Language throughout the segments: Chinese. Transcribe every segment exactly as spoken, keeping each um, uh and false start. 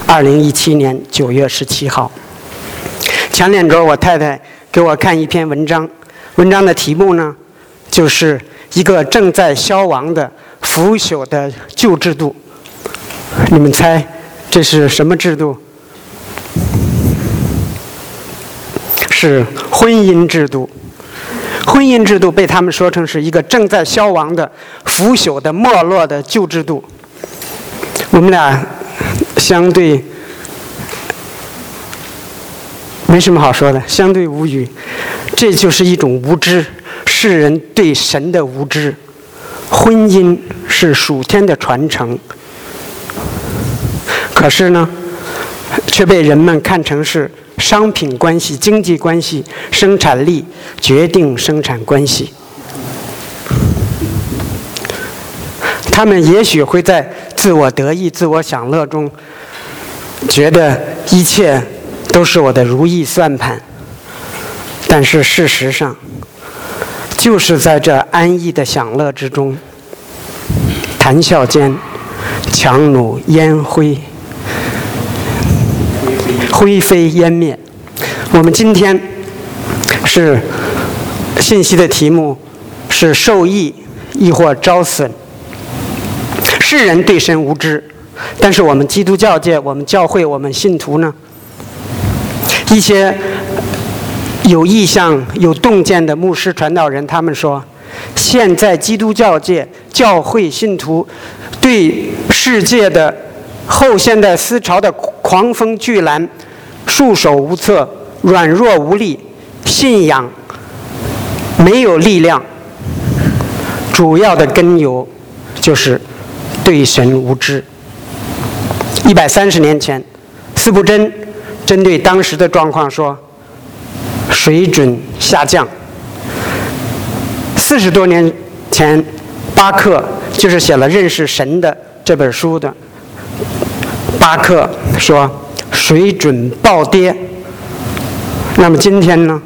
二零一七年九月十七号。前两周我太太给我看一篇文章，文章的题目呢，就是一个正在消亡的腐朽的旧制度。你们猜这是什么制度？是婚姻制度。婚姻制度被他们说成是一个正在消亡的腐朽的没落的旧制度。我们俩相对没什么好说的，相对无语。这就是一种无知，世人对神的无知。婚姻是属天的传承，可是呢，却被人们看成是商品关系、经济关系、生产力决定生产关系。他们也许会在自我得意、自我享乐中，觉得一切都是我的如意算盘。但是事实上，就是在这安逸的享乐之中，谈笑间，强弩烟灰。灰飞烟灭。我们今天是信息的题目是受益亦或招损。世人对神无知，但是我们基督教界、我们教会、我们信徒呢，一些有意向、有洞见的牧师、传道人，他们说，现在基督教界、教会信徒对世界的后现代思潮的狂风巨澜束手无策，软弱无力，信仰没有力量，主要的根由就是对神无知。一百三十年前，司布真针对当时的状况说，水准下降。四十多年前，巴克就是写了《认识神》的这本书的，巴克说水准暴跌。那么今天呢，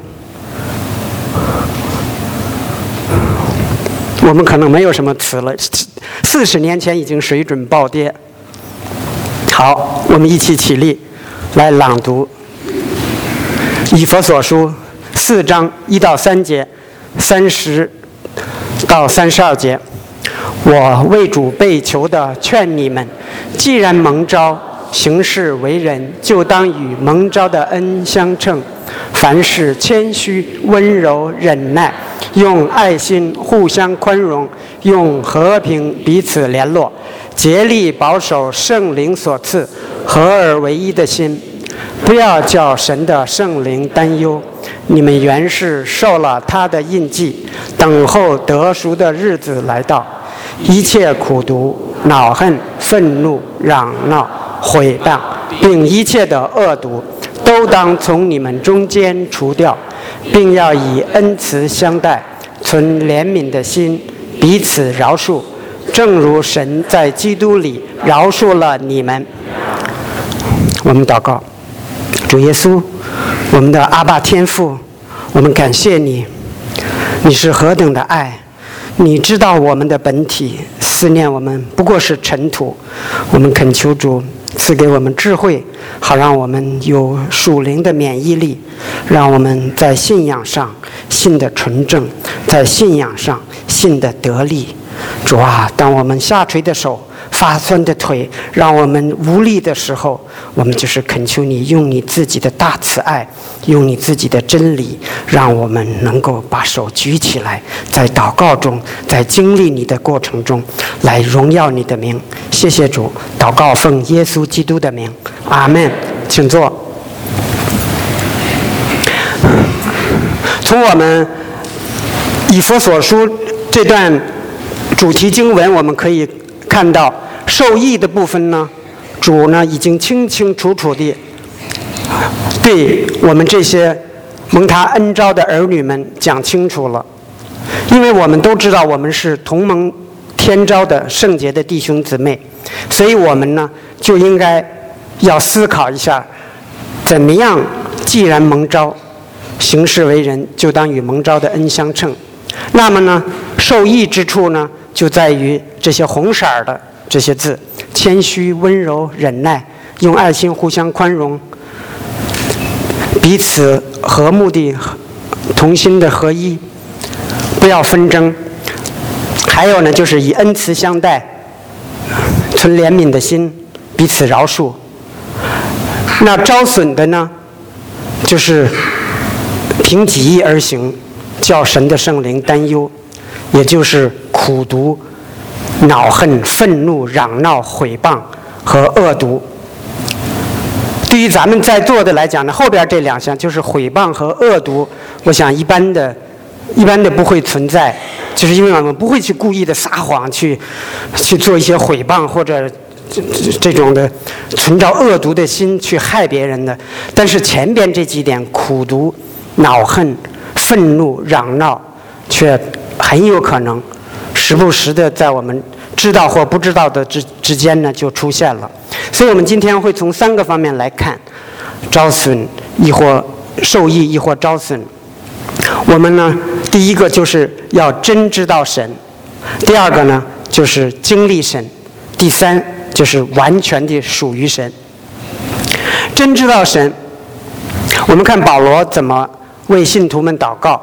我们可能没有什么词了。四十年前已经水准暴跌。好，我们一起起立来朗读以弗所书四章一到三节，三十到三十二节。我为主被囚的劝你们，既然蒙召行事为人，就当与蒙召的恩相称。凡事谦虚、温柔、忍耐，用爱心互相宽容，用和平彼此联络，竭力保守圣灵所赐合而为一的心。不要叫神的圣灵担忧，你们原是受了他的印记，等候得赎的日子来到。一切苦毒、恼恨、愤怒、嚷闹、毁谤，并一切的恶毒，都当从你们中间除掉，并要以恩慈相待，存怜悯的心，彼此饶恕，正如神在基督里饶恕了你们。我们祷告，主耶稣，我们的阿爸天父，我们感谢你，你是何等的爱，你知道我们的本体，思念我们不过是尘土。我们恳求主赐给我们智慧，好让我们有属灵的免疫力，让我们在信仰上信的纯正，在信仰上信的得力。主啊，当我们下垂的手、发酸的腿，让我们无力的时候，我们就是恳求你用你自己的大慈爱，用你自己的真理，让我们能够把手举起来，在祷告中，在经历你的过程中，来荣耀你的名。谢谢主，祷告奉耶稣基督的名，阿们。请坐。从我们以弗所书这段主题经文，我们可以看到受益的部分呢，主呢已经清清楚楚地对我们这些蒙他恩召的儿女们讲清楚了。因为我们都知道我们是同蒙天召的圣洁的弟兄姊妹，所以我们呢就应该要思考一下，怎么样既然蒙召，行事为人就当与蒙召的恩相称。那么呢，受益之处呢，就在于这些红色儿的这些字：谦虚、温柔、忍耐， 用爱心互相宽容，彼此和睦地同心的合一，不要纷争。还有呢，就是以恩慈相待，存怜悯的心，彼此饶恕。那招损的呢，就是凭己意而行，叫神的圣灵担忧，也就是苦毒、恼恨、愤怒、嚷闹、毁谤和恶毒。对于咱们在座的来讲呢，后边这两项就是毁谤和恶毒，我想一般的一般的不会存在，就是因为我们不会去故意的撒谎，去去做一些毁谤或者这这种的存着恶毒的心去害别人的。但是前边这几点苦毒、恼恨、愤怒、嚷闹，却很有可能时不时的在我们知道或不知道的之之间呢就出现了。所以我们今天会从三个方面来看招损，亦或受益，亦或招损。我们呢，第一个就是要真知道神，第二个呢就是经历神，第三就是完全的属于神。真知道神，我们看保罗怎么为信徒们祷告。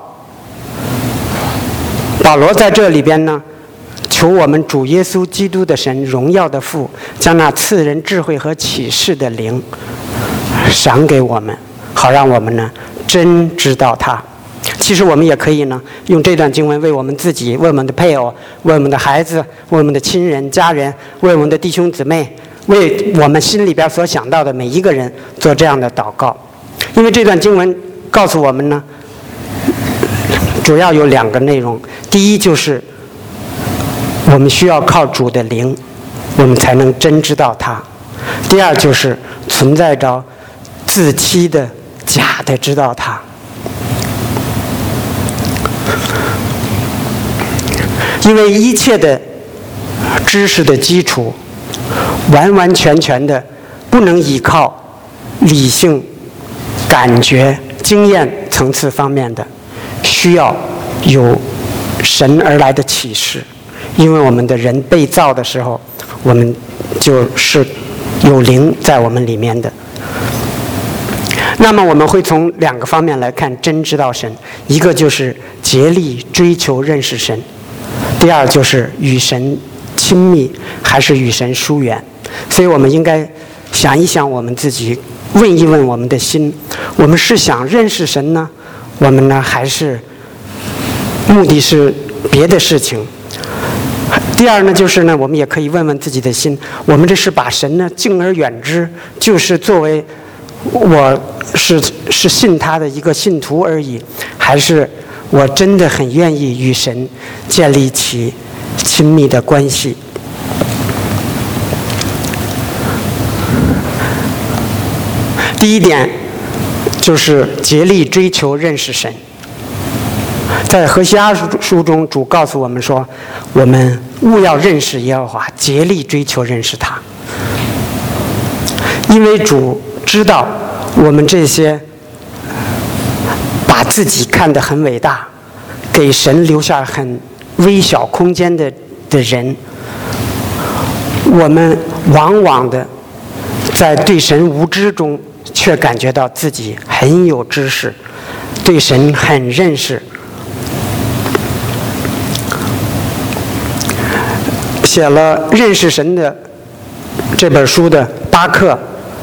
保罗在这里边呢，求我们主耶稣基督的神，荣耀的父，将那赐人智慧和启示的灵赏给我们，好让我们呢真知道他。其实我们也可以呢用这段经文为我们自己、为我们的配偶、为我们的孩子、为我们的亲人家人、为我们的弟兄姊妹、为我们心里边所想到的每一个人做这样的祷告。因为这段经文告诉我们呢，主要有两个内容。第一就是我们需要靠主的灵，我们才能真知道他。第二就是存在着自欺的假的知道他。因为一切的知识的基础完完全全的不能依靠理性、感觉、经验层次方面的，需要有神而来的启示。因为我们的人被造的时候，我们就是有灵在我们里面的。那么我们会从两个方面来看真知道神，一个就是竭力追求认识神，第二就是与神亲密还是与神疏远。所以我们应该想一想我们自己，问一问我们的心，我们是想认识神呢，我们呢还是目的是别的事情。第二呢，就是呢，我们也可以问问自己的心，我们这是把神呢敬而远之，就是作为我是是信他的一个信徒而已，还是我真的很愿意与神建立起亲密的关系？第一点就是竭力追求认识神。在何西阿书中，主告诉我们说，我们务要认识耶和华，竭力追求认识他。因为主知道我们这些把自己看得很伟大，给神留下很微小空间的的人，我们往往的在对神无知中，却感觉到自己很有知识，对神很认识。写了《认识神》的这本书的巴克，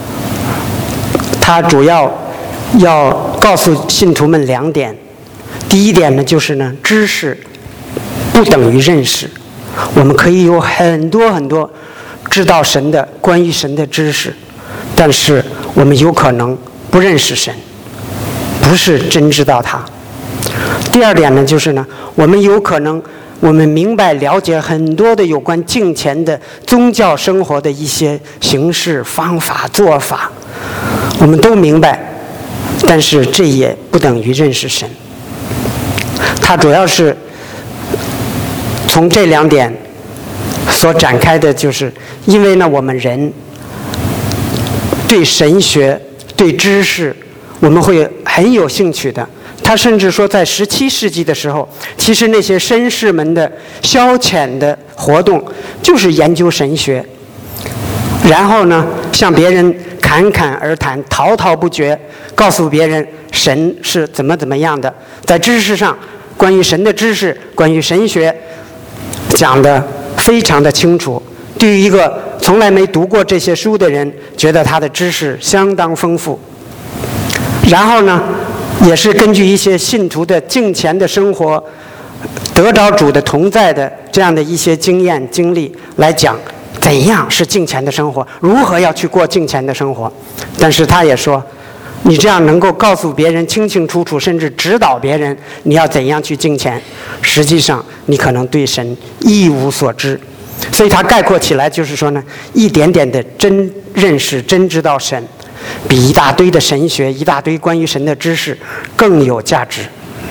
他主要要告诉信徒们两点。第一点呢，就是呢，知识不等于认识。我们可以有很多很多知道神的关于神的知识，但是我们有可能不认识神，不是真知道他。第二点呢，就是呢，我们有可能我们明白了解很多的有关敬虔的宗教生活的一些形式、方法、做法，我们都明白，但是这也不等于认识神。它主要是从这两点所展开的，就是因为呢，我们人对神学、对知识，我们会很有兴趣的。他甚至说，在十七世纪的时候，其实那些绅士们的消遣的活动就是研究神学。 然后呢，向别人侃侃而谈，滔滔不绝，告诉别人神是怎么怎么样的。在知识上，关于神的知识，关于神学，讲得非常的清楚。对于一个从来没读过这些书的人，觉得他的知识相当丰富。然后呢，也是根据一些信徒的敬虔的生活，得着主的同在的这样的一些经验经历来讲，怎样是敬虔的生活，如何要去过敬虔的生活。但是他也说，你这样能够告诉别人清清楚楚，甚至指导别人你要怎样去敬虔，实际上你可能对神一无所知。所以他概括起来就是说呢，一点点的真认识真知道神，比一大堆的神学，一大堆关于神的知识更有价值。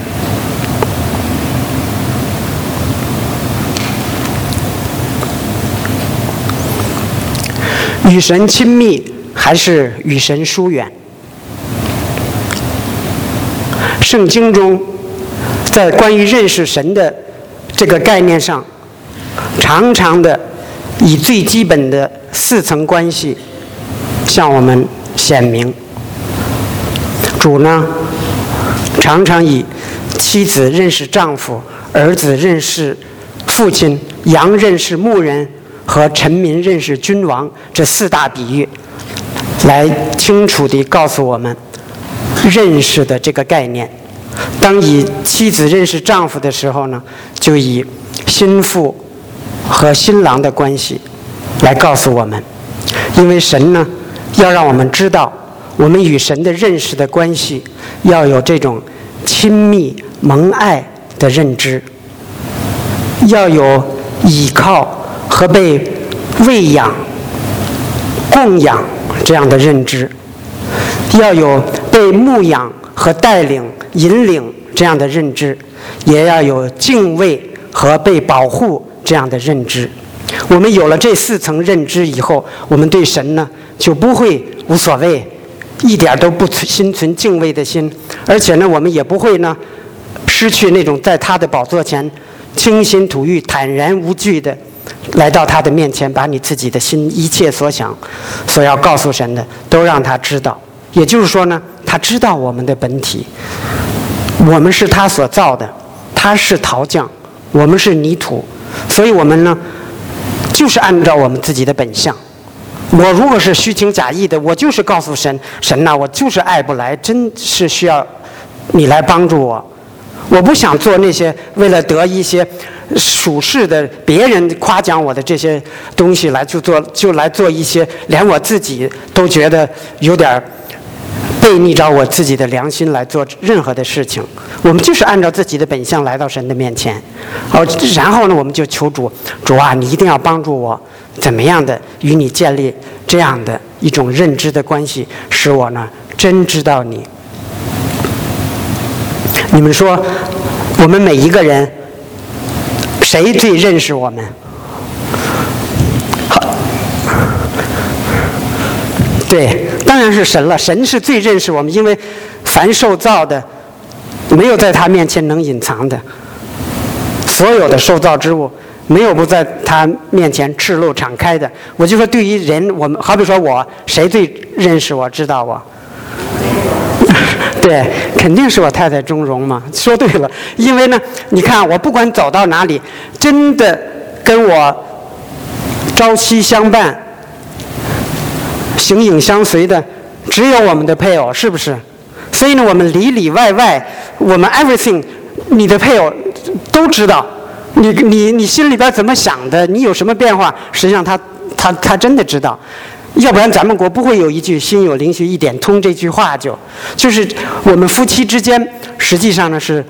与神亲密还是与神疏远？圣经中在关于认识神的这个概念上，常常的以最基本的四层关系向我们显明。主呢，常常以妻子认识丈夫，儿子认识父亲，羊认识牧人，和臣民认识君王这四大比喻，来清楚地告诉我们认识的这个概念。当以妻子认识丈夫的时候呢，就以新妇和新郎的关系来告诉我们。因为神呢，要让我们知道我们与神的认识的关系要有这种亲密蒙爱的认知，要有倚靠和被喂养供养这样的认知，要有被牧养和带领引领这样的认知，也要有敬畏和被保护这样的认知。我们有了这四层认知以后，我们对神呢就不会无所谓，一点都不心存敬畏的心，而且呢我们也不会呢失去那种在他的宝座前倾心吐意坦然无惧的来到他的面前，把你自己的心一切所想所要告诉神的都让他知道。也就是说呢，他知道我们的本体，我们是他所造的，他是陶匠，我们是泥土，所以我们呢就是按照我们自己的本相。我如果是虚情假意的，我就是告诉神，神呐、啊，我就是爱不来，真是需要你来帮助我。我不想做那些为了得一些属世的别人夸奖我的这些东西来就做，就来做一些连我自己都觉得有点背逆着我自己的良心来做任何的事情。我们就是按照自己的本相来到神的面前，哦，然后呢，我们就求主，主啊，你一定要帮助我，怎么样的与你建立这样的一种认知的关系，使我呢真知道你。你们说，我们每一个人，谁最认识我们？好，对，当然是神了。神是最认识我们，因为凡受造的，没有在他面前能隐藏的。所有的受造之物，没有不在他面前赤露敞开的。我就说，对于人，我们好比说我，谁最认识我，知道我？对，肯定是我太太钟荣嘛。说对了，因为呢，你看我不管走到哪里，真的跟我朝夕相伴、形影相随的，只有我们的配偶，是不是？所以呢，我们里里外外，我们 everything， 你的配偶都知道，你你你心里边怎么想的，你有什么变化，实际上他他他真的知道。要不然咱们国不会有一句心有灵犀一点通这句话，就就是我们夫妻之间实际上呢是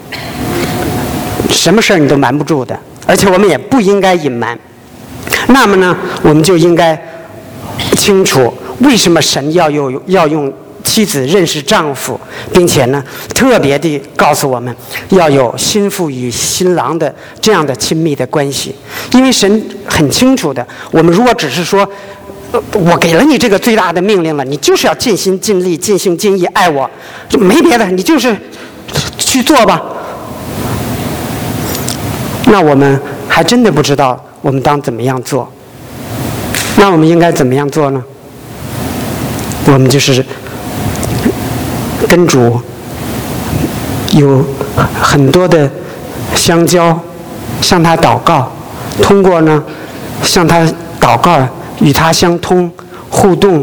什么事儿你都瞒不住的，而且我们也不应该隐瞒。那么呢，我们就应该清楚为什么神要用要用妻子认识丈夫，并且呢特别地告诉我们要有新妇与新郎的这样的亲密的关系。因为神很清楚的，我们如果只是说我给了你这个最大的命令了，你就是要尽心尽力尽心尽意爱我，没别的，你就是去做吧，那我们还真的不知道我们当怎么样做。 那我们应该怎么样做呢？我们就是跟主有很多的相交，向他祷告，通过呢向他祷告，与他相通互动，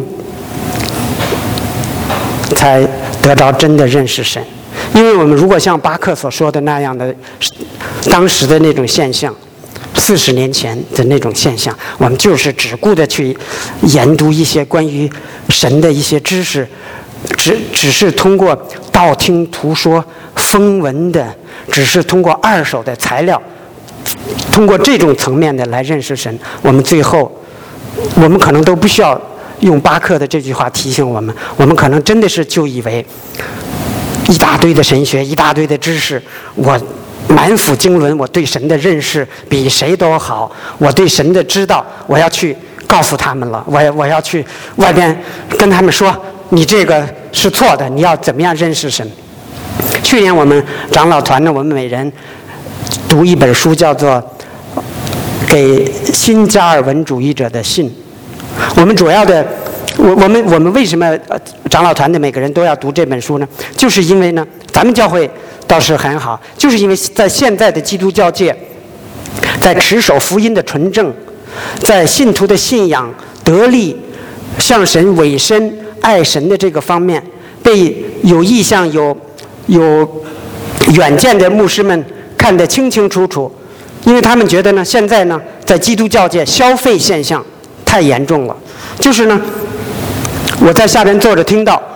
才得到真的认识神。因为我们如果像巴克所说的那样的当时的那种现象，四十年前的那种现象，我们就是只顾着去研读一些关于神的一些知识，只只是通过道听途说风闻的，只是通过二手的材料，通过这种层面的来认识神，我们最后我们可能都不需要用巴克的这句话提醒我们，我们可能真的是就以为一大堆的神学，一大堆的知识，我满腹经纶，我对神的认识比谁都好，我对神的知道，我要去告诉他们了，我我要去外边跟他们说，你这个是错的，你要怎么样认识神。去年我们长老团呢，我们每人读一本书，叫做《给新加尔文主义者的信》。我们主要的，我我们我们为什么长老团的每个人都要读这本书呢？就是因为呢，咱们教会倒是很好，就是因为在现在的基督教界，在持守福音的纯正，在信徒的信仰得力、向神委身、爱神的这个方面，被有意向、有有远见的牧师们看得清清楚楚。因为他们觉得呢，现在呢，在基督教界消费现象太严重了，就是呢，我在下边坐着听到，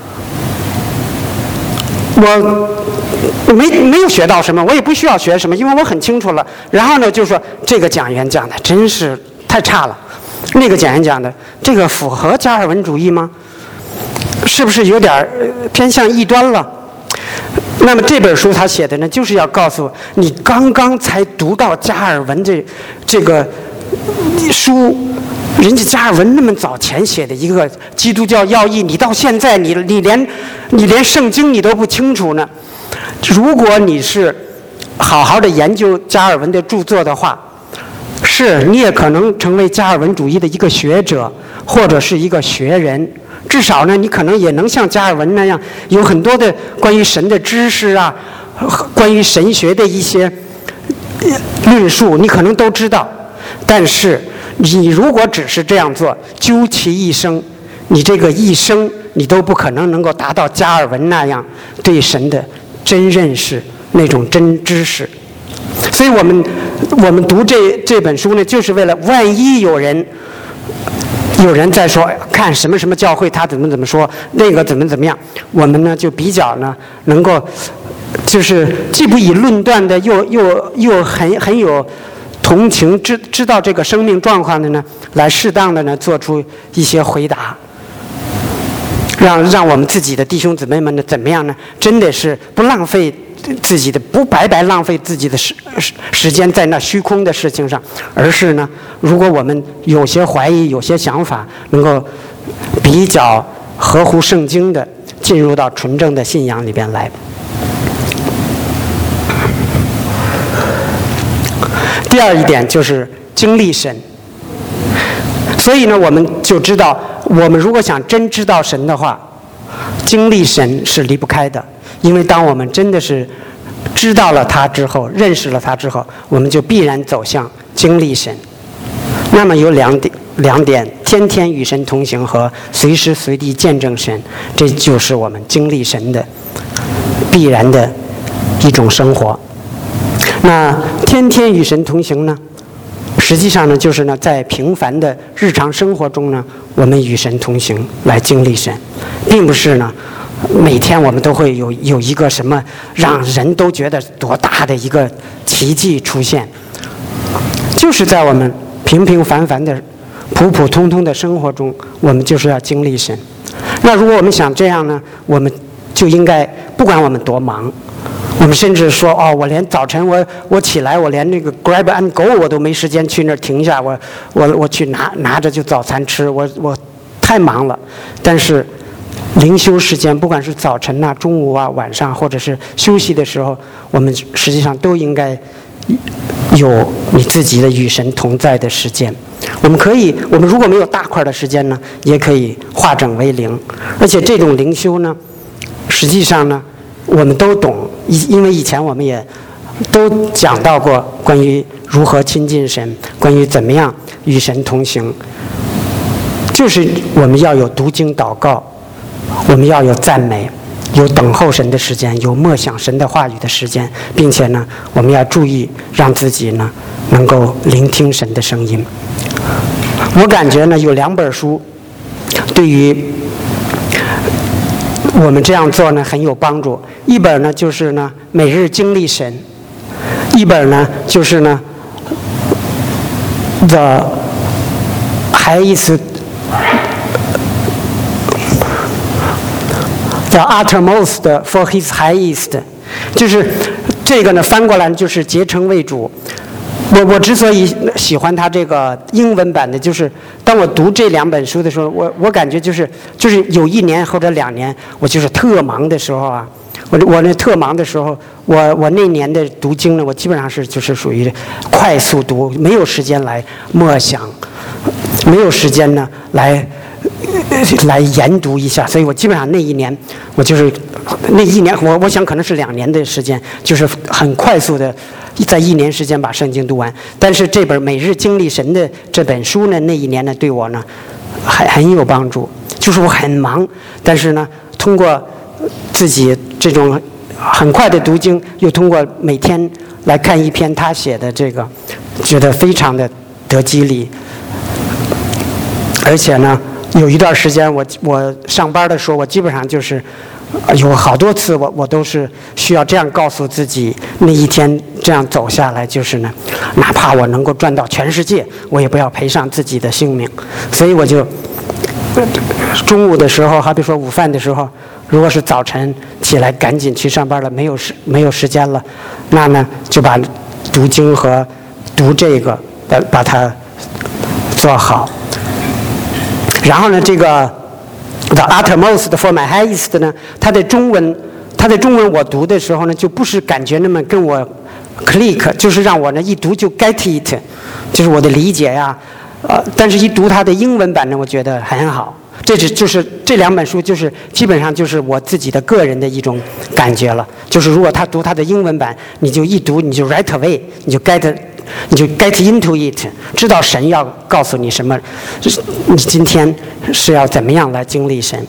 我没没有学到什么，我也不需要学什么，因为我很清楚了。然后呢，就说这个讲员讲的真是太差了，那个讲员讲的这个符合加尔文主义吗？是不是有点偏向异端了？那么这本书他写的呢，就是要告诉你，刚刚才读到加尔文这这个书，人家加尔文那么早前写的一个基督教要义，你到现在你你连你连圣经你都不清楚呢。如果你是好好的研究加尔文的著作的话，是你也可能成为加尔文主义的一个学者或者是一个学人。至少呢，你可能也能像加尔文那样，有很多的关于神的知识啊，关于神学的一些论述，你可能都知道。但是你如果只是这样做，究其一生，你这个一生你都不可能能够达到加尔文那样对神的真认识，那种真知识。所以我们我们读这这本书呢，就是为了万一有人。有人在说看什么什么教会他怎么怎么说，那个怎么怎么样，我们呢就比较呢能够就是既不以论断的，又又又很很有同情，知知道这个生命状况的呢，来适当的呢做出一些回答，让让我们自己的弟兄姊妹们呢怎么样呢？真的是不浪费自己的，不白白浪费自己的时时间在那虚空的事情上，而是呢，如果我们有些怀疑、有些想法，能够比较合乎圣经的进入到纯正的信仰里边来。第二一点就是经历神，所以呢，我们就知道，我们如果想真知道神的话，经历神是离不开的。因为当我们真的是知道了他之后，认识了他之后，我们就必然走向经历神。那么有两点，两点：天天与神同行和随时随地见证神，这就是我们经历神的必然的一种生活。那天天与神同行呢，实际上呢，就是呢，在平凡的日常生活中呢，我们与神同行来经历神，并不是呢。每天我们都会有有一个什么让人都觉得多大的一个奇迹出现，就是在我们平平凡凡的普普通通的生活中，我们就是要经历神。那如果我们想这样呢，我们就应该不管我们多忙，我们甚至说哦，我连早晨我我起来，我连那个 grab and go 我都没时间去那儿停下，我我我去拿拿着就早餐吃，我我太忙了。但是灵修时间，不管是早晨啊、中午啊、晚上，或者是休息的时候，我们实际上都应该有你自己的与神同在的时间。我们可以，我们如果没有大块的时间呢，也可以化整为零。而且这种灵修呢，实际上呢，我们都懂，因为以前我们也都讲到过关于如何亲近神，关于怎么样与神同行。就是我们要有读经祷告，我们要有赞美，有等候神的时间，有默想神的话语的时间，并且呢，我们要注意让自己呢能够聆听神的声音。我感觉呢，有两本书对于我们这样做呢很有帮助。一本呢就是呢每日经历神，一本呢就是呢 The Highest The uttermost for his highest， 就是这个呢翻过来就是竭诚为主。我我之所以喜欢他这个英文版的，就是当我读这两本书的时候，我我感觉就是就是有一年或者两年，我就是特忙的时候啊，我我那特忙的时候，我我那年的读经呢，我基本上是就是属于快速读，没有时间来默想，没有时间呢来来研读一下，所以我基本上那一年我就是那一年我我想可能是两年的时间，就是很快速的在一年时间把圣经读完。但是这本每日经历神的这本书呢，那一年呢对我呢很很有帮助。就是我很忙，但是呢通过自己这种很快的读经，又通过每天来看一篇他写的这个，觉得非常的得激励。而且呢有一段时间我我上班的时候，我基本上就是有好多次我我都是需要这样告诉自己，那一天这样走下来，就是呢哪怕我能够赚到全世界，我也不要赔上自己的性命。所以我就中午的时候，好比说午饭的时候，如果是早晨起来赶紧去上班了，没有时没有时间了，那呢就把读经和读这个把把它做好。然后呢，这个 The uttermost for my highest 呢，它的中文，它的中文我读的时候呢，就不是感觉那么跟我 click， 就是让我呢一读就 get it， 就是我的理解呀、啊，呃，但是一读它的英文版呢，我觉得很好。这只就是这两本书，就是基本上就是我自己的个人的一种感觉了。就是如果他读他的英文版，你就一读你就 right away， 你就 get。你就 get into it， 知道神要告诉你什么，你今天是要怎么样来经历神。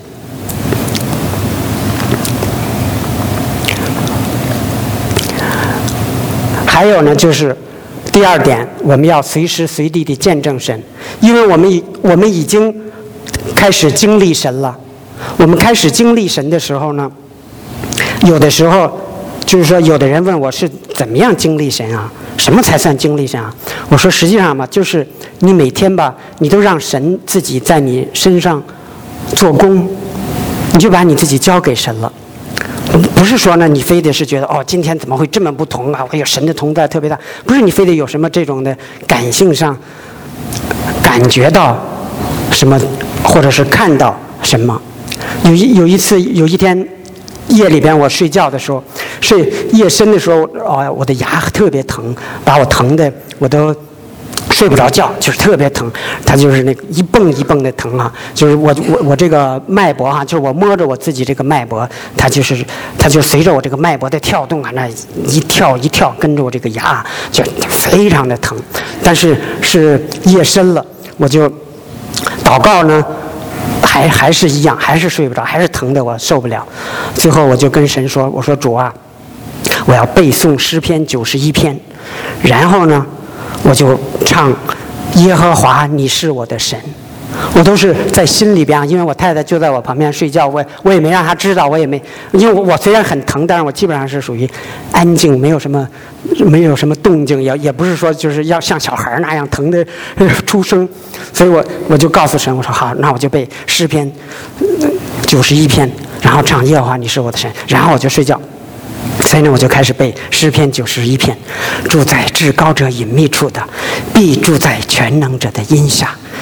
还有呢，就是第二点，我们要随时随地的见证神，因为我们已我们已经开始经历神了。我们开始经历神的时候呢，有的时候就是说，有的人问我是怎么样经历神啊？什么才算经历神啊？我说实际上嘛，就是你每天吧，你都让神自己在你身上做工，你就把你自己交给神了。不是说呢，你非得是觉得哦，今天怎么会这么不同啊？我有神的同在特别大，不是你非得有什么这种的感性上感觉到什么，或者是看到什么。有一有一次有一天。夜里边我睡觉的时候，睡夜深的时候，哦，我的牙特别疼，把我疼的我都睡不着觉，就是特别疼。它就是那个一蹦一蹦的疼啊，就是我我我这个脉搏啊，就是我摸着我自己这个脉搏，它就是它就随着我这个脉搏的跳动啊，那一跳一跳，跟着我这个牙就非常的疼。但是是夜深了，我就祷告呢。还还是一样，还是睡不着，还是疼的我受不了。最后我就跟神说：“我说主啊，我要背诵诗篇九十一篇，然后呢，我就唱耶和华你是我的神。”我都是在心里边，因为我太太就在我旁边睡觉，我我也没让她知道，我也没，因为我我虽然很疼，但是我基本上是属于安静，没有什么没有什么动静，也也不是说就是要像小孩那样疼的出声，所以我我就告诉神，我说好，那我就背诗篇九十一篇，然后唱耶和华你是我的神，然后我就睡觉。所以呢，我就开始背诗篇九十一篇，住在至高者隐秘处的，必住在全能者的荫下。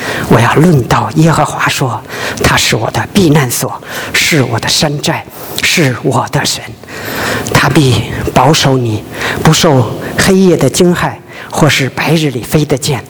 我要论到耶和华说，他是我的避难所，是我的山寨，是我的神，他必保守你不受黑夜的惊骇，或是白日里飞的箭。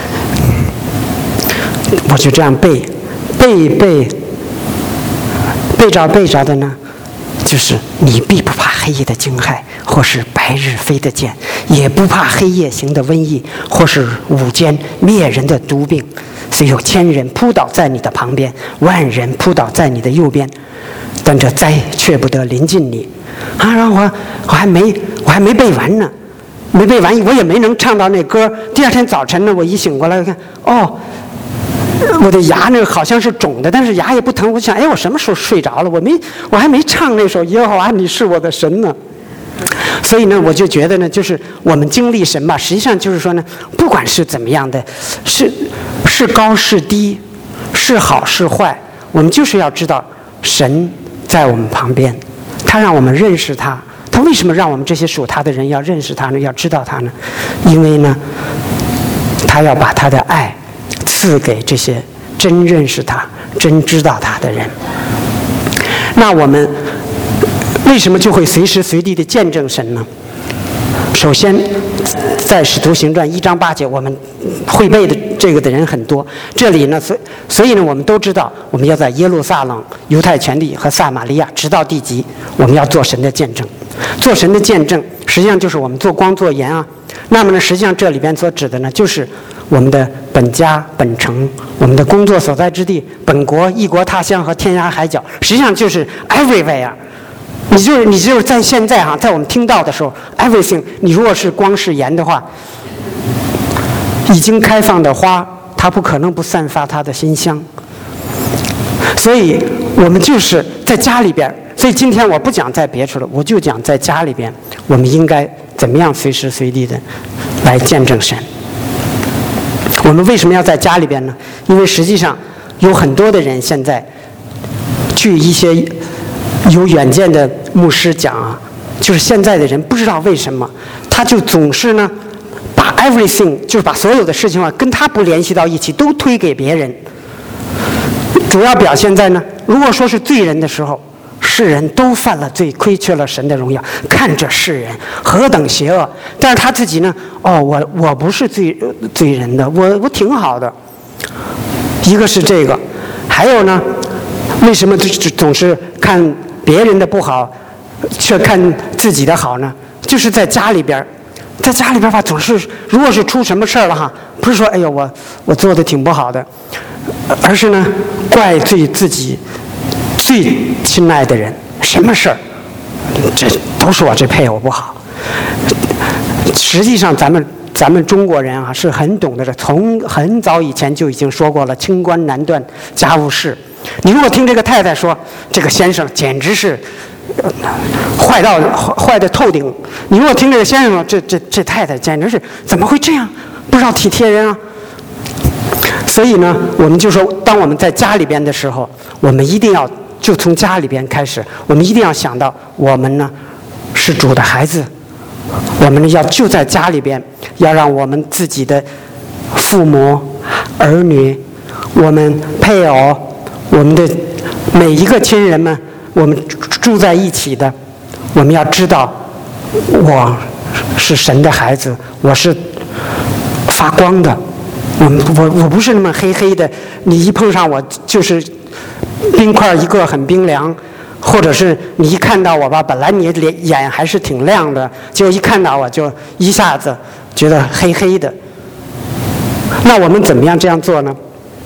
我就这样背背背背着背着的呢，就是你必不怕黑夜的惊骇，或是白日飞的箭，也不怕黑夜行的瘟疫，或是午间灭人的毒病。虽有千人扑倒在你的旁边，万人扑倒在你的右边，但这灾却不得临近你。啊，然后我我还没我还没背完呢，没背完，我也没能唱到那歌。第二天早晨呢，我一醒过来，我看，哦，我的牙那个好像是肿的，但是牙也不疼。我想，哎，我什么时候睡着了？我没，我还没唱那首《耶和华你是我的神》呢。所以呢，我就觉得呢，就是我们经历神吧，实际上就是说呢，不管是怎么样的，是是高是低，是好是坏，我们就是要知道神在我们旁边，他让我们认识他。他为什么让我们这些属他的人要认识他呢？要知道他呢？因为呢，他要把他的爱赐给这些真认识他、真知道他的人。那我们为什么就会随时随地的见证神呢？首先，在《使徒行传》一章八节，我们会背的这个的人很多。这里呢，所所以呢，我们都知道，我们要在耶路撒冷、犹太全地和撒玛利亚，直到地极，我们要做神的见证。做神的见证，实际上就是我们做光做盐啊。那么呢，实际上这里边所指的呢，就是我们的本家本城，我们的工作所在之地，本国、异国他乡和天涯海角，实际上就是 everywhere。你就是你就是在现在哈、啊，在我们听到的时候 ，everything。你如果是光是盐的话，已经开放的花，它不可能不散发它的馨香。所以我们就是在家里边。所以今天我不讲在别处了，我就讲在家里边，我们应该怎么样随时随地的来见证神。我们为什么要在家里边呢？因为实际上有很多的人现在去一些有远见的牧师讲啊，就是现在的人不知道为什么，他就总是呢把 everything， 就是把所有的事情啊跟他不联系到一起，都推给别人。主要表现在呢，如果说是罪人的时候，世人都犯了罪，亏缺了神的荣耀，看着世人何等邪恶，但是他自己呢，哦，我我不是罪罪人的，我我挺好的。一个是这个，还有呢，为什么总是看别人的不好，却看自己的好呢？就是在家里边，在家里边吧，总是如果是出什么事儿了哈，不是说哎呦我我做的挺不好的，而是呢怪罪自己最亲爱的人，什么事儿，这都是我这配偶不好。实际上咱们咱们中国人啊是很懂得的，从很早以前就已经说过了，清官难断家务事。你如果听这个太太说，这个先生简直是坏到坏的透顶。你如果听这个先生说，这这这太太简直是怎么会这样，不知道体贴人啊。所以呢，我们就说，当我们在家里边的时候，我们一定要就从家里边开始，我们一定要想到，我们呢是主的孩子，我们呢要就在家里边，要让我们自己的父母、儿女、我们配偶、我们的每一个亲人们，我们住在一起的，我们要知道，我是神的孩子，我是发光的。我我我不是那么黑黑的，你一碰上我就是冰块一个很冰凉，或者是你一看到我吧，本来你脸眼还是挺亮的，结果一看到我就一下子觉得黑黑的。那我们怎么样这样做呢？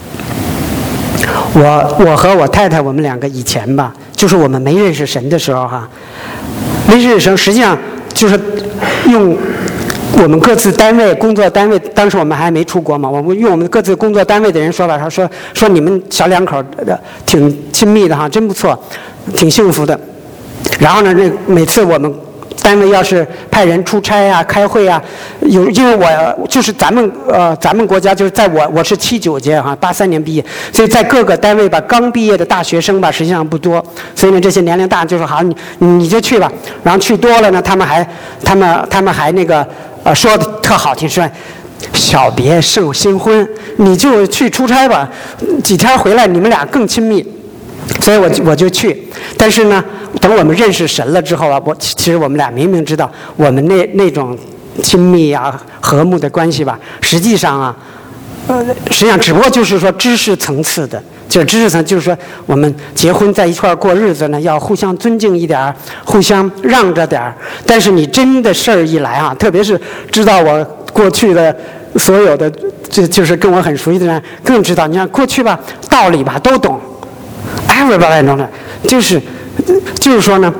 我我和我太太我们两个以前吧，就是我们没认识神的时候哈，没认识神，实际上就是用我们各自单位工作单位，当时我们还没出国嘛，我们用我们各自工作单位的人说法，他说说你们小两口的挺亲密的哈，真不错，挺幸福的。然后呢，那每次我们单位要是派人出差啊、开会啊，有因为我就是咱们呃咱们国家就是在我我是七九届哈，八三年毕业，所以在各个单位吧，刚毕业的大学生吧，实际上不多，所以呢，这些年龄大就说好，你你就去吧。然后去多了呢，他们还他们他们还那个呃说的特好听，说小别胜新婚，你就去出差吧，几天回来你们俩更亲密。所以我我就去，但是呢，等我们认识神了之后啊，我其实我们俩明明知道，我们那那种亲密啊、和睦的关系吧，实际上啊，呃，实际上只不过就是说知识层次的，就是知识层，就是说我们结婚在一块儿过日子呢，要互相尊敬一点儿，互相让着点儿。但是你真的事儿一来啊，特别是知道我过去的所有的，这就是跟我很熟悉的人，更知道，你看过去吧，道理吧都懂。everybody knows that， 就是就是说呢，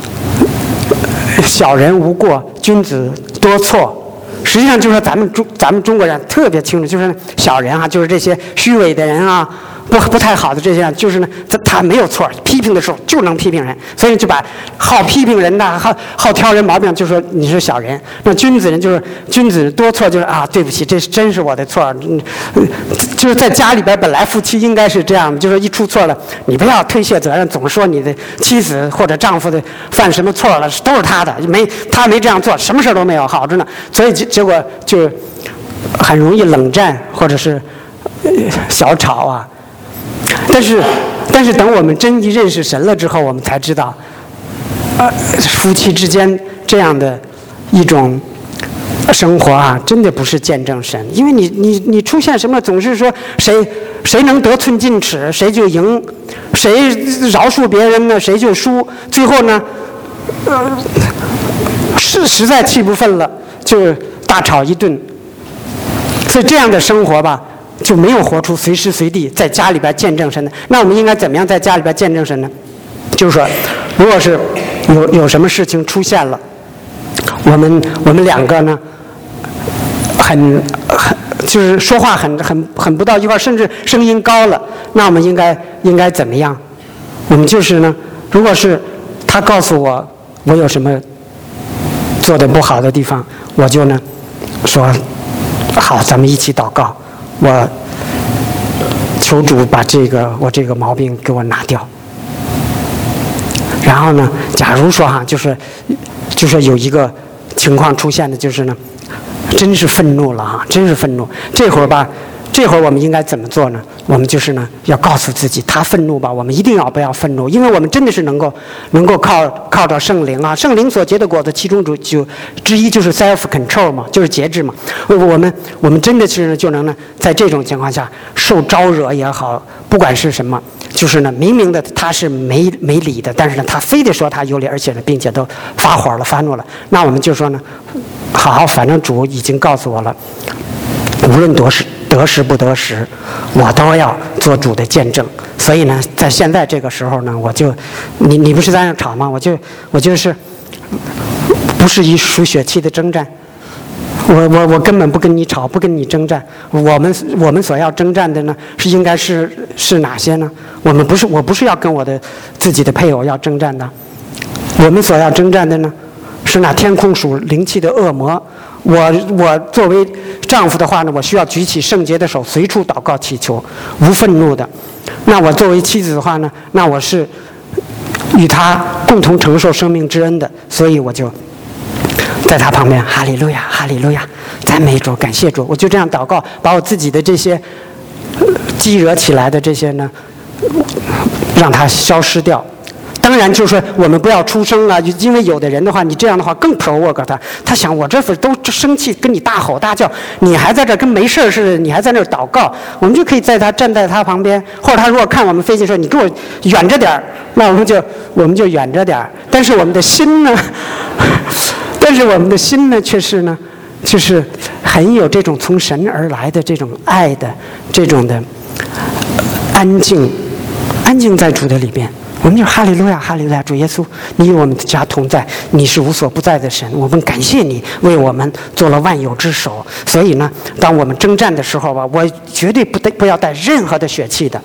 小人无过，君子多错。实际上就是说咱们中咱们中国人特别清楚，就是小人啊，就是这些虚伪的人啊，不不太好的这些人，就是呢，他他没有错，批评的时候就能批评人，所以就把好批评人的、好好挑人毛病，就说你是小人。那君子人就是君子多错，就是啊，对不起，这真是我的错。嗯，就是在家里边本来夫妻应该是这样，就是一出错了，你不要推卸责任，总说你的妻子或者丈夫的犯什么错了，都是他的，没他没这样做，什么事都没有，好着呢。所以结果就很容易冷战或者是小吵啊。但是，但是等我们真一认识神了之后，我们才知道，呃，夫妻之间这样的一种生活啊，真的不是见证神。因为你你你出现什么，总是说谁谁能得寸进尺，谁就赢；谁饶恕别人呢，谁就输。最后呢，呃，是实在气不愤了，就大吵一顿。所以这样的生活吧，就没有活出随时随地在家里边见证神的。那我们应该怎么样在家里边见证神呢？就是说，如果是有有什么事情出现了，我们我们两个呢，很很就是说话很很很不到一块，甚至声音高了，那我们应该应该怎么样？我们就是呢，如果是他告诉我我有什么做的不好的地方，我就呢说好，咱们一起祷告，我求主把这个我这个毛病给我拿掉。然后呢，假如说哈，就是就是有一个情况出现的，就是呢，真是愤怒了哈，真是愤怒。这会儿吧，这会儿我们应该怎么做呢？我们就是呢，要告诉自己，他愤怒吧，我们一定要不要愤怒，因为我们真的是能够能够靠靠着圣灵啊，圣灵所结的果子，其中就就之一就是 self control 嘛，就是节制嘛。我我们我们真的是就能呢，在这种情况下受招惹也好，不管是什么。就是呢，明明的他是没没理的，但是呢，他非得说他有理，而且呢，并且都发火了、发怒了。那我们就说呢，好，反正主已经告诉我了，无论得时得时不得时，我都要做主的见证。所以呢，在现在这个时候呢，我就，你你不是在那吵吗？我就我就是不是一输血气的征战。我我我根本不跟你吵，不跟你征战。我们我们所要征战的呢，是应该是是哪些呢？我们不是我不是要跟我的自己的配偶要征战的，我们所要征战的呢，是那天空属灵气的恶魔。我我作为丈夫的话呢，我需要举起圣洁的手，随处祷告祈求，无愤怒的。那我作为妻子的话呢，那我是与他共同承受生命之恩的，所以我就。在他旁边，哈利路亚，哈利路亚，赞美主，感谢主。我就这样祷告，把我自己的这些激惹起来的这些呢，让它消失掉。当然，就是说我们不要出声啊，因为有的人的话，你这样的话更 provoke 他。他想，我这会都生气，跟你大吼大叫，你还在这跟没事似的，你还在那儿祷告。我们就可以在他站在他旁边，或者他如果看我们飞机说，你给我远着点儿，那我们就我们就远着点儿。但是我们的心呢？但是我们的心呢，却是呢，就是很有这种从神而来的这种爱的这种的安静，安静在主的里边。我们就哈利路亚，哈利路亚，主耶稣，你与我们的家同在，你是无所不在的神。我们感谢你为我们做了万有之首。所以呢，当我们征战的时候吧，我绝对不得不要带任何的血气的，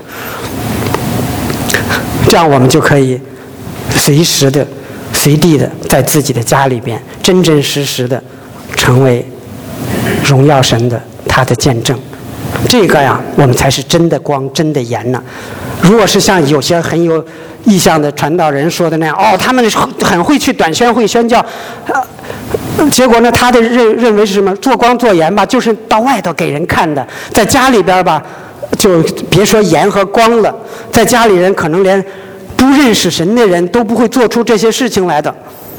这样我们就可以随时的。随地的在自己的家里边真真实实的成为荣耀神的他的见证，这个呀我们才是真的光真的盐呢。如果是像有些很有意向的传道人说的那样，哦，他们很会去短宣会宣教，呃结果呢，他的认认为是什么？做光做盐吧，就是到外头给人看的，在家里边吧，就别说盐和光了，在家里人可能连不认识神的人都不会做出这些事情来的。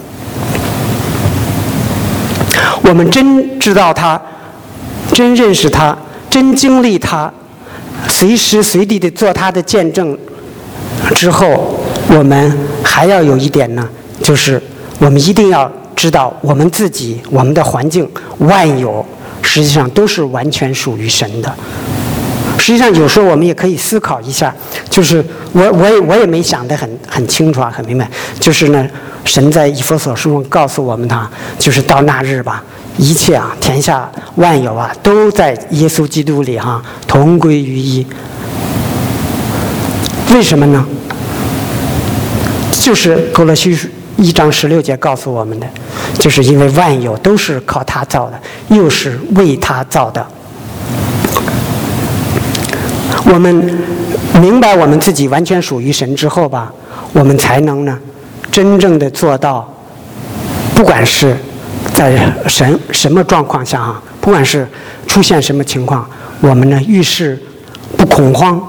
我们真知道他，真认识他，真经历他，随时随地的做他的见证之后，我们还要有一点呢，就是我们一定要知道我们自己、我们的环境、万有实际上都是完全属于神的。实际上有时候我们也可以思考一下，就是我我也我也没想得很很清楚啊，很明白。就是呢，神在以弗所书中告诉我们他，就是到那日吧，一切啊，天下万有啊，都在耶稣基督里哈、啊，同归于一。为什么呢？就是哥罗西书一章十六节告诉我们的，就是因为万有都是靠他造的，又是为他造的。我们明白我们自己完全属于神之后吧，我们才能呢，真正的做到，不管是在神什么状况下啊，不管是出现什么情况，我们呢遇事不恐慌。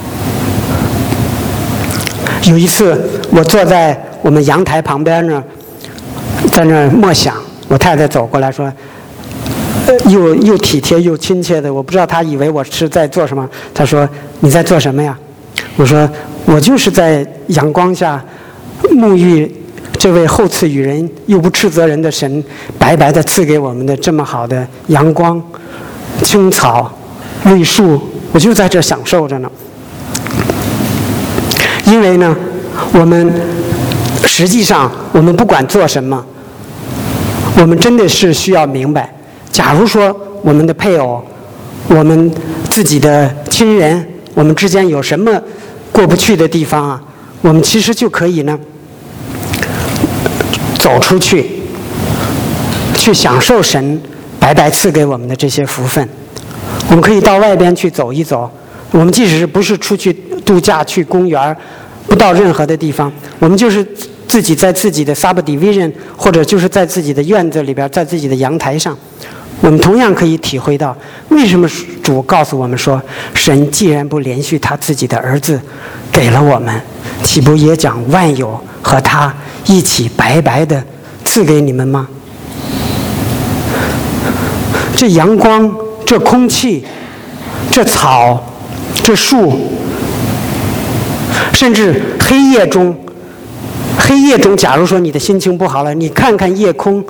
有一次，我坐在我们阳台旁边呢，在那儿默想，我太太走过来说。又又体贴又亲切的，我不知道他以为我是在做什么。他说：“你在做什么呀？”我说：“我就是在阳光下沐浴这位厚赐予人又不斥责人的神，白白的赐给我们的这么好的阳光、青草、绿树，我就在这享受着呢。”因为呢，我们实际上我们不管做什么，我们真的是需要明白。假如说我们的配偶、我们自己的亲人，我们之间有什么过不去的地方啊，我们其实就可以呢走出去，去享受神白白赐给我们的这些福分。我们可以到外边去走一走，我们即使是不是出去度假、去公园，不到任何的地方，我们就是自己在自己的 subdivision， 或者就是在自己的院子里边，在自己的阳台上。我们同样可以体会到，为什么主告诉我们说，神既然不连续他自己的儿子给了我们，岂不也将万有和他一起白白的赐给你们吗？这阳光，这空气，这草，这树，甚至黑夜中，黑夜中，假如说你的心情不好了，你看看夜空，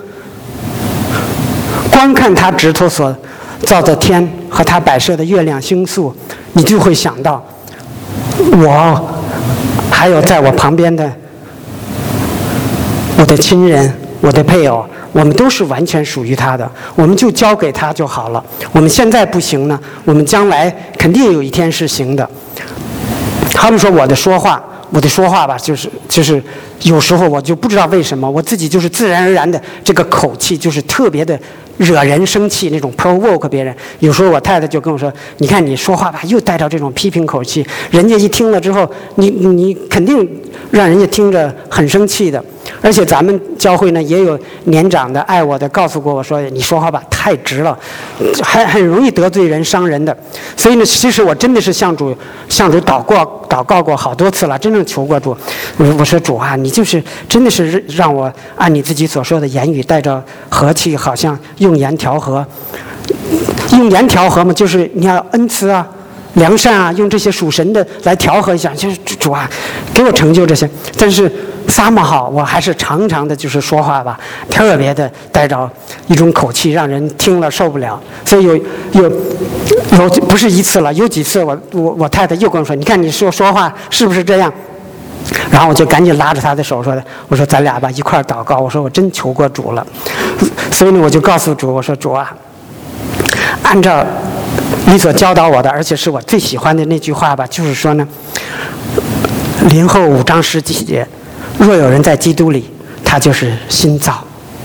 光看他指头所造的天和他摆设的月亮星宿，你就会想到，我还有在我旁边的我的亲人、我的配偶，我们都是完全属于他的，我们就交给他就好了。我们现在不行呢，我们将来肯定有一天是行的。他们说我的说话，我的说话吧，就是就是有时候我就不知道为什么，我自己就是自然而然的这个口气就是特别的惹人生气，那种 provoke 别人。有时候我太太就跟我说，你看你说话吧又带着这种批评口气，人家一听了之后，你你肯定让人家听着很生气的。而且咱们教会呢也有年长的爱我的告诉过我说，你说话吧太直了，还很容易得罪人伤人的。所以呢，其实我真的是向主向主祷告祷告过好多次了，真正求过主。我我说主啊，你就是真的是让我按你自己所说的言语带着和气，好像用言调和。用言调和嘛，就是你要恩慈啊、良善啊，用这些属神的来调和一下。就是主啊，给我成就这些。但是撒么好，我还是常常的就是说话吧，特别的带着一种口气，让人听了受不了。所以有有有不是一次了，有几次我我我太太又跟我说，你看你说说话是不是这样？然后我就赶紧拉着她的手说的，我说咱俩吧一块儿祷告，我说我真求过主了。所以呢，我就告诉主，我说主啊，按照你所教导我的，而且是我最喜欢的那句话吧，就是说呢，林后五章十几节，若有人在基督里，他就是新造，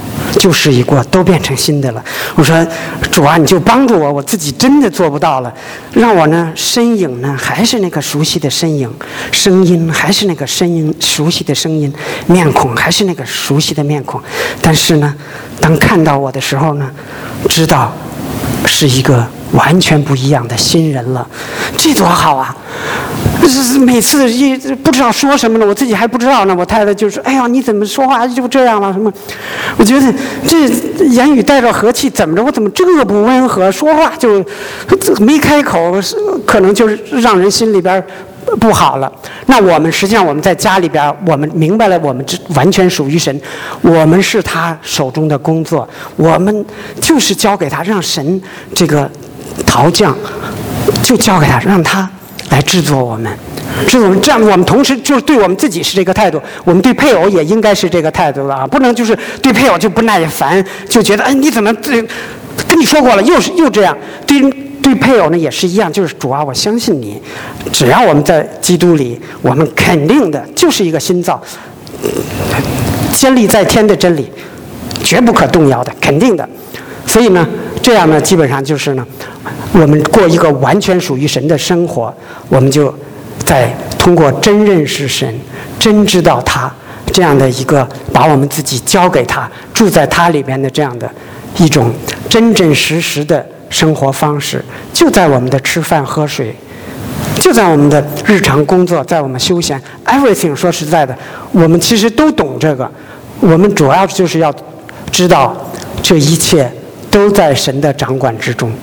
旧事已过，都变成新的了。我说主啊，你就帮助我，我自己真的做不到了，让我呢身影呢还是那个熟悉的身影，声音还是那个声音熟悉的声音，面孔还是那个熟悉的面孔，但是呢当看到我的时候呢，知道是一个完全不一样的新人了，这多好啊！每次一不知道说什么呢，我自己还不知道呢。我太太就说：“哎呀，你怎么说话就这样了？什么？”我觉得这言语带着和气，怎么着？我怎么这个不温和？说话就没开口，可能就是让人心里边不好了。那我们实际上我们在家里边，我们明白了，我们这完全属于神，我们是他手中的工作，我们就是交给他，让神这个陶匠就交给他，让他来制作我们，制作我们。这样，我们同时就是对我们自己是这个态度，我们对配偶也应该是这个态度了啊！不能就是对配偶就不耐烦，就觉得哎，你怎么这跟你说过了，又是又这样。对对配偶呢也是一样，就是主啊，我相信你，只要我们在基督里，我们肯定的就是一个新造，建立在天的真理，绝不可动摇的，肯定的。所以呢，这样呢，基本上就是呢，我们过一个完全属于神的生活，我们就在通过真认识神、真知道他这样的一个把我们自己交给他、住在他里边的这样的一种真真实实的生活方式，就在我们的吃饭喝水，就在我们的日常工作，在我们休闲 ，everything。说实在的，我们其实都懂这个，我们主要就是要知道这一切都在神的掌管之中。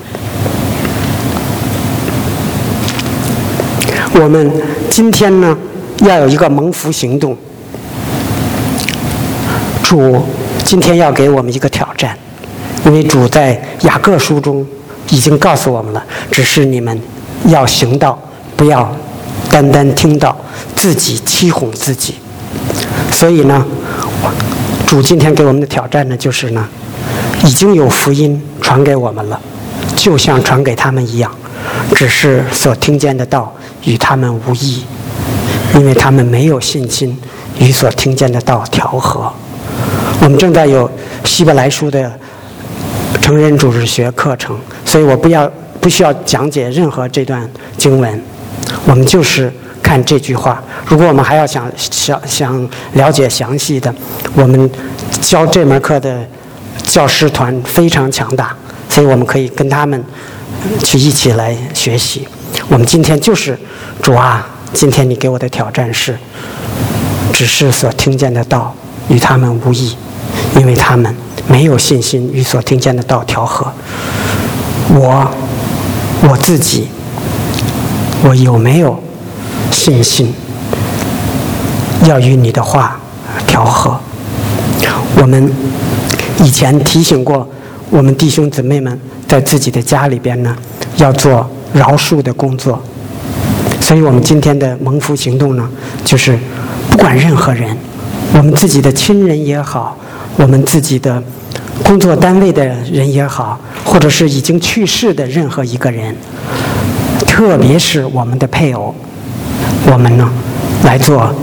我们今天呢，要有一个蒙福行动。主今天要给我们一个挑战，因为主在雅各书中已经告诉我们了，只是你们要行道，不要单单听到，自己欺哄自己。所以呢，主今天给我们的挑战呢，就是呢，已经有福音传给我们了，就像传给他们一样，只是所听见的道与他们无异，因为他们没有信心与所听见的道调和。我们正在有希伯来书的成人主日学课程，所以我不要不需要讲解任何这段经文，我们就是看这句话。如果我们还要想想想了解详细的，我们教这门课的教师团非常强大，所以我们可以跟他们去一起来学习。我们今天就是主啊，今天你给我的挑战是，只是所听见的道与他们无异，因为他们没有信心与所听见的道调和。我我自己，我有没有信心要与你的话调和？我们以前提醒过我们弟兄姊妹们，在自己的家里边呢，要做饶恕的工作。所以我们今天的蒙福行动呢，就是不管任何人，我们自己的亲人也好，我们自己的工作单位的人也好，或者是已经去世的任何一个人，特别是我们的配偶，我们呢来做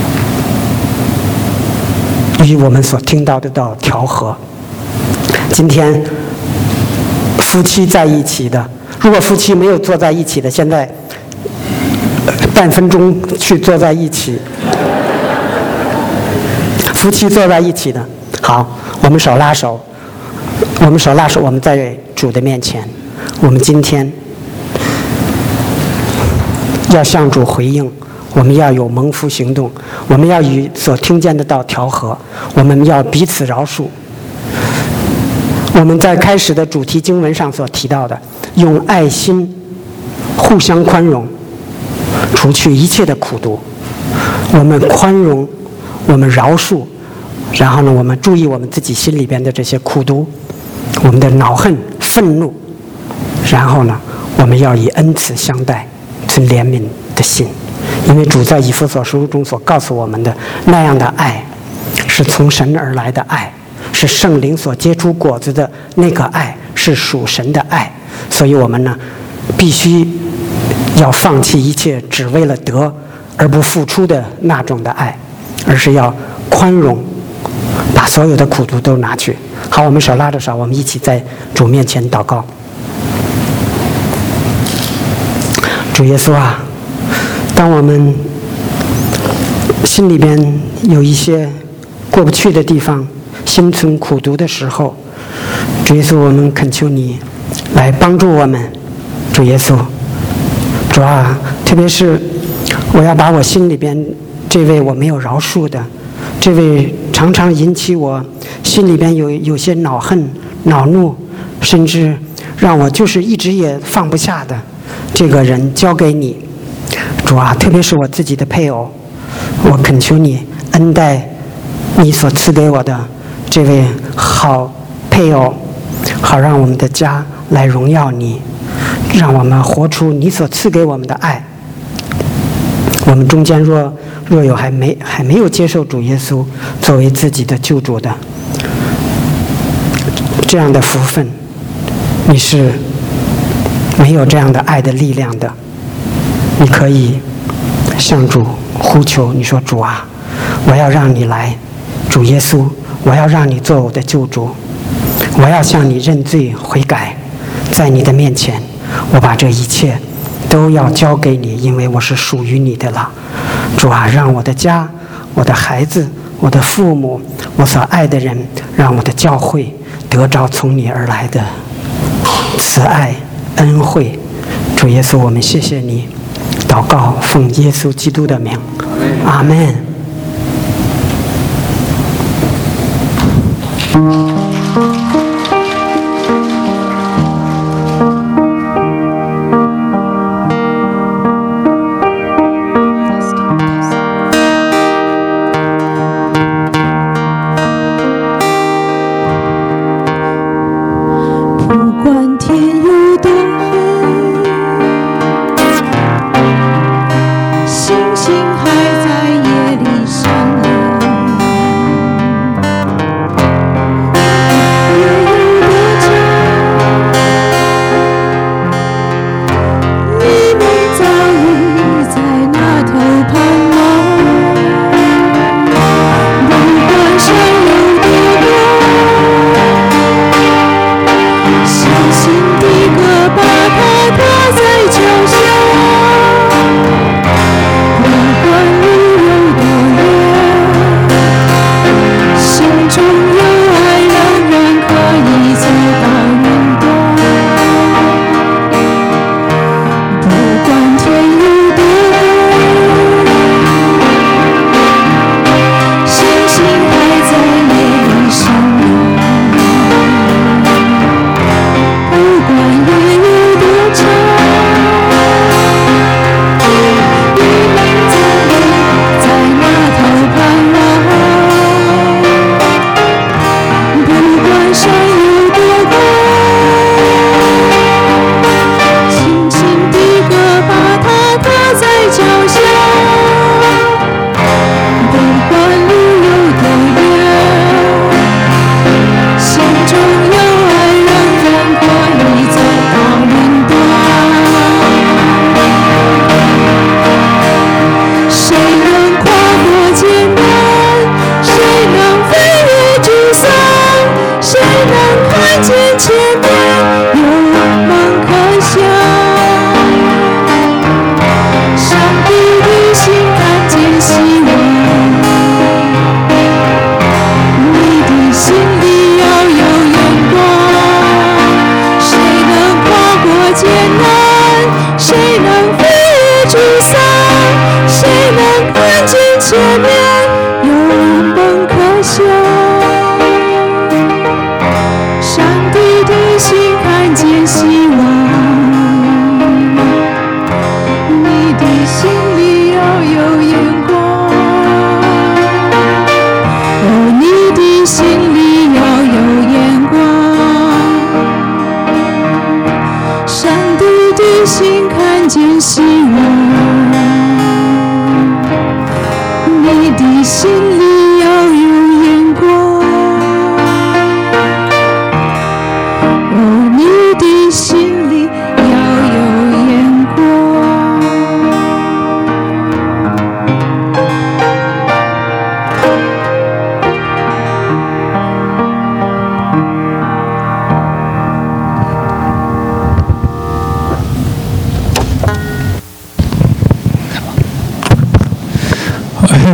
与我们所听到的道调和。今天夫妻在一起的，如果夫妻没有坐在一起的，现在半分钟去坐在一起。夫妻坐在一起的，好，我们手拉手，我们手拉手，我们在主的面前，我们今天要向主回应，我们要有蒙福行动，我们要与所听见的道调和，我们要彼此饶恕。我们在开始的主题经文上所提到的，用爱心互相宽容，除去一切的苦毒。我们宽容，我们饶恕，然后呢，我们注意我们自己心里边的这些苦毒，我们的恼恨、愤怒，然后呢，我们要以恩慈相待，存怜悯的心。因为主在以弗所书中所告诉我们的那样的爱，是从神而来的爱，是圣灵所结出果子的那个爱，是属神的爱。所以我们呢，必须要放弃一切只为了得而不付出的那种的爱，而是要宽容，把所有的苦毒都拿去， 好，我们手拉着手，我们一起在主面前祷告。主耶稣啊，当我们心里边有一些过不去的地方，心存苦毒的时候，主耶稣，我们恳求你来帮助我们。主耶稣，主啊，特别是我要把我心里边这位我没有饶恕的，这位常常引起我心里边有有些恼恨、恼怒，甚至让我就是一直也放不下的这个人交给你。主啊，特别是我自己的配偶，我恳求你恩待你所赐给我的这位好配偶，好让我们的家来荣耀你，让我们活出你所赐给我们的爱。我们中间若若有还没还没有接受主耶稣作为自己的救主的这样的福分，你是没有这样的爱的力量的。你可以向主呼求，你说主啊，我要让你来，主耶稣，我要让你做我的救主，我要向你认罪悔改，在你的面前我把这一切都要交给你，因为我是属于你的了。主啊，让我的家、我的孩子、我的父母、我所爱的人，让我的教会得着从你而来的慈爱恩惠。主耶稣，我们谢谢你，祷告奉耶稣基督的名，阿们。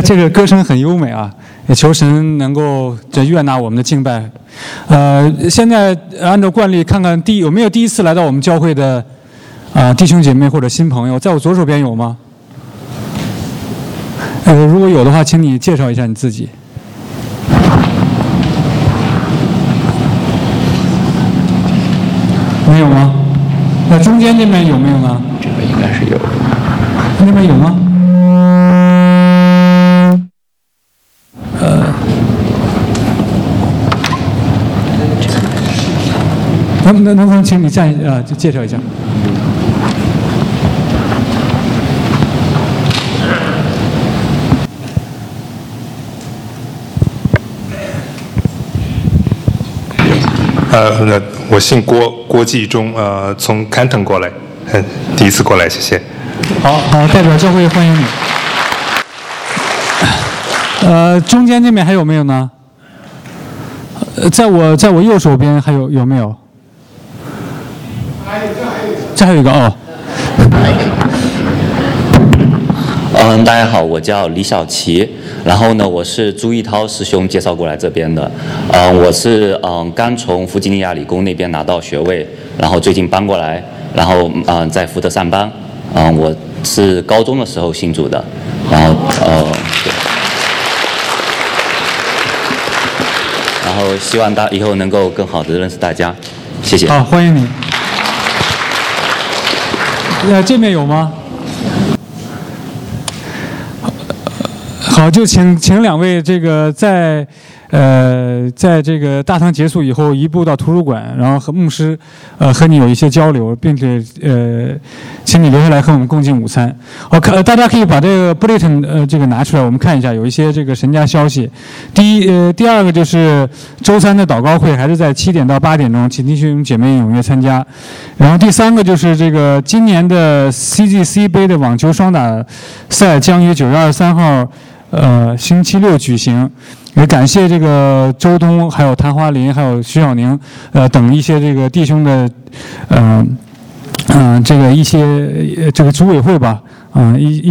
这个歌声很优美啊，也求神能够这悦纳我们的敬拜。呃，现在按照惯例，看看第有没有第一次来到我们教会的啊、呃、弟兄姐妹或者新朋友，在我左手边有吗？呃，如果有的话，请你介绍一下你自己。没有吗？那中间这边有没有呢？ 这边应该是有的。 那边有吗？呃，能能能不能请你站啊、呃，就介绍一下。 呃，那我姓郭，郭继忠，呃，从 Canton 过来，嗯，第一次过来，谢谢。 好好，代表教会欢迎你。呃，中间这边还有没有呢？呃，在我在我右手边还有有没有？这还有一个哦。 嗯，大家好，我叫李小琪，然后呢，我是朱一涛师兄介绍过来这边的。嗯，我是嗯刚从弗吉尼亚理工那边拿到学位，然后最近搬过来，然后嗯在福德上班。嗯，我是高中的时候信主的，然后呃，对，然后希望大以后能够更好的认识大家，谢谢。 好，欢迎你。呃，这边有吗？好，就请请两位这个在呃在这个大堂结束以后，移步到图书馆，然后和牧师呃和你有一些交流，并且呃请你留下来和我们共进午餐。好，看、呃、大家可以把这个 bulletin 呃这个拿出来，我们看一下，有一些这个神家消息。第一呃第二个就是周三的祷告会还是在七点到八点钟，请弟兄姐妹踊跃参加。然后第三个就是这个今年的 C G C 杯的网球双打赛将于九月二十三号。呃，星期六举行，也感谢这个周东、还有谭华林、还有徐小宁，呃等一些这个弟兄的，嗯、呃、嗯、呃、这个一些呃这个组委会吧，嗯、呃、一一。